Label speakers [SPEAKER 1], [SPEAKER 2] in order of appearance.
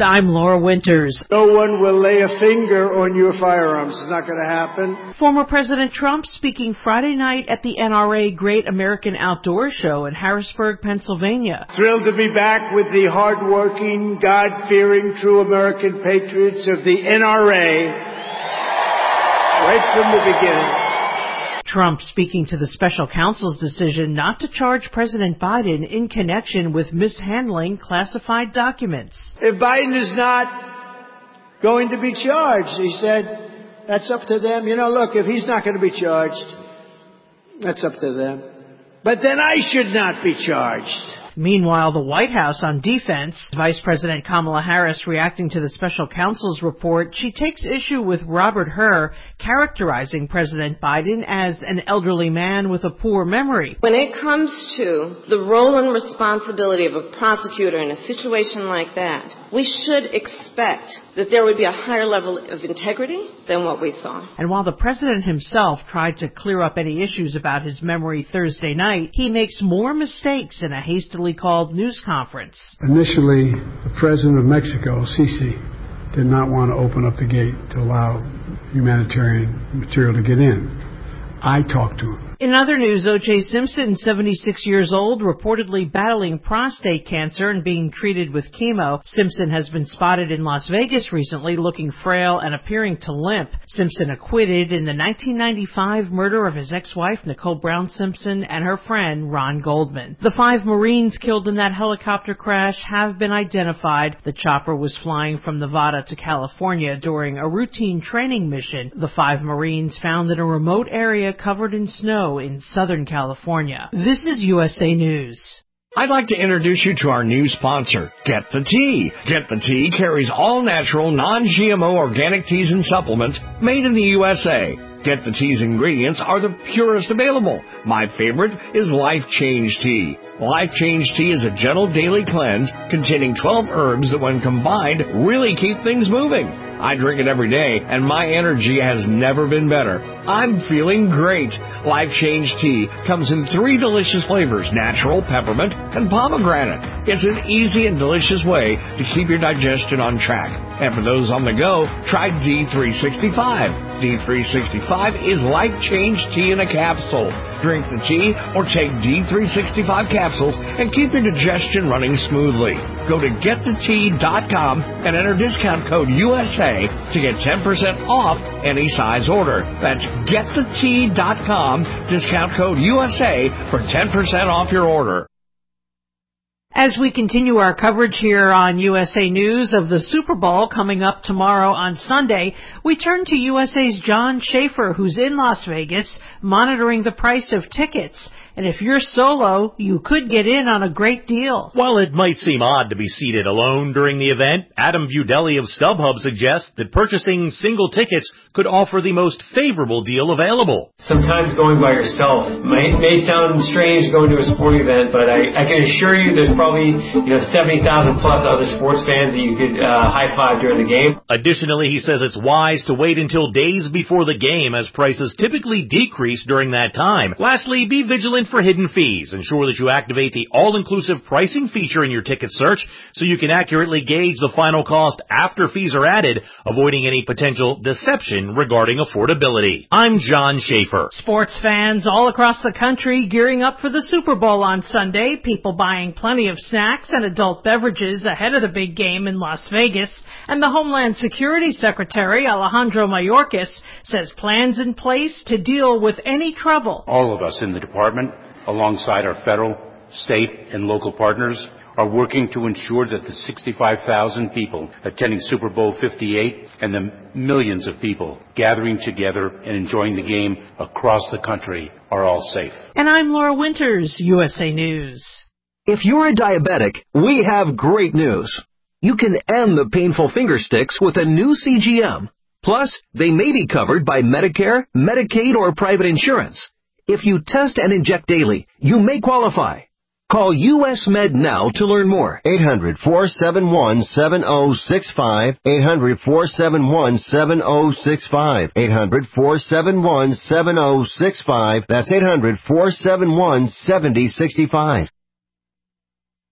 [SPEAKER 1] I'm Laura Winters.
[SPEAKER 2] No one will lay a finger on your firearms. It's not going to happen.
[SPEAKER 1] Former President Trump speaking Friday night at the NRA Great American Outdoor Show in Harrisburg, Pennsylvania.
[SPEAKER 2] Thrilled to be back with the hardworking, God-fearing, true American patriots of the NRA right from the beginning.
[SPEAKER 1] Trump speaking to the special counsel's decision not to charge President Biden in connection with mishandling classified documents.
[SPEAKER 2] If Biden is not going to be charged, he said, that's up to them. Look, if he's not going to be charged, that's up to them. But then I should not be charged.
[SPEAKER 1] Meanwhile, the White House on defense, Vice President Kamala Harris reacting to the special counsel's report, she takes issue with Robert Hur characterizing President Biden as an elderly man with a poor memory.
[SPEAKER 3] When it comes to the role and responsibility of a prosecutor in a situation like that, we should expect that there would be a higher level of integrity than what we saw.
[SPEAKER 1] And while the president himself tried to clear up any issues about his memory Thursday night, he makes more mistakes in a hastily called news conference.
[SPEAKER 4] Initially, the president of Mexico, Sisi, did not want to open up the gate to allow humanitarian material to get in. I talked to him.
[SPEAKER 1] In other news, O.J. Simpson, 76 years old, reportedly battling prostate cancer and being treated with chemo. Simpson has been spotted in Las Vegas recently looking frail and appearing to limp. Simpson acquitted in the 1995 murder of his ex-wife, Nicole Brown Simpson, and her friend, Ron Goldman. The 5 Marines killed in that helicopter crash have been identified. The chopper was flying from Nevada to California during a routine training mission. The 5 Marines found in a remote area covered in snow in Southern California. This is USA News.
[SPEAKER 5] I'd like to introduce you to our new sponsor, Get the Tea. Get the Tea carries all natural, non-GMO organic teas and supplements made in the USA. Get the Tea's ingredients are the purest available. My favorite is Life Change Tea. Life Change Tea is a gentle daily cleanse containing 12 herbs that when combined really keep things moving. I drink it every day, and my energy has never been better. I'm feeling great. Life Change Tea comes in 3 delicious flavors, natural, peppermint, and pomegranate. It's an easy and delicious way to keep your digestion on track. And for those on the go, try D365. D365 is Life Change Tea in a capsule. Drink the tea or take D365 capsules and keep your digestion running smoothly. Go to getthetea.com and enter discount code USA to get 10% off any size order. That's getthetea.com, discount code USA for 10% off your order.
[SPEAKER 1] As we continue our coverage here on USA News of the Super Bowl coming up tomorrow on Sunday, we turn to USA's John Schaefer, who's in Las Vegas, monitoring the price of tickets. And if you're solo, you could get in on a great deal.
[SPEAKER 6] While it might seem odd to be seated alone during the event, Adam Budelli of StubHub suggests that purchasing single tickets could offer the most favorable deal available.
[SPEAKER 7] Sometimes going by yourself may sound strange going to a sporting event, but I can assure you there's probably 70,000 plus other sports fans that you could high-five during the game.
[SPEAKER 6] Additionally, he says it's wise to wait until days before the game as prices typically decrease during that time. Lastly, be vigilant for hidden fees. Ensure that you activate the all-inclusive pricing feature in your ticket search so you can accurately gauge the final cost after fees are added, avoiding any potential deception regarding affordability. I'm John Schaefer.
[SPEAKER 1] Sports fans all across the country gearing up for the Super Bowl on Sunday. People buying plenty of snacks and adult beverages ahead of the big game in Las Vegas. And the Homeland Security Secretary, Alejandro Mayorkas, says plans in place to deal with any trouble.
[SPEAKER 8] All of us in the department, alongside our federal, state, and local partners, are working to ensure that the 65,000 people attending Super Bowl 58 and the millions of people gathering together and enjoying the game across the country are all safe.
[SPEAKER 1] And I'm Laura Winters, USA News.
[SPEAKER 9] If you're a diabetic, we have great news. You can end the painful finger sticks with a new CGM. Plus, they may be covered by Medicare, Medicaid, or private insurance. If you test and inject daily, you may qualify. Call US Med now to learn more.
[SPEAKER 10] 800-471-7065. 800-471-7065. 800-471-7065. That's 800-471-7065.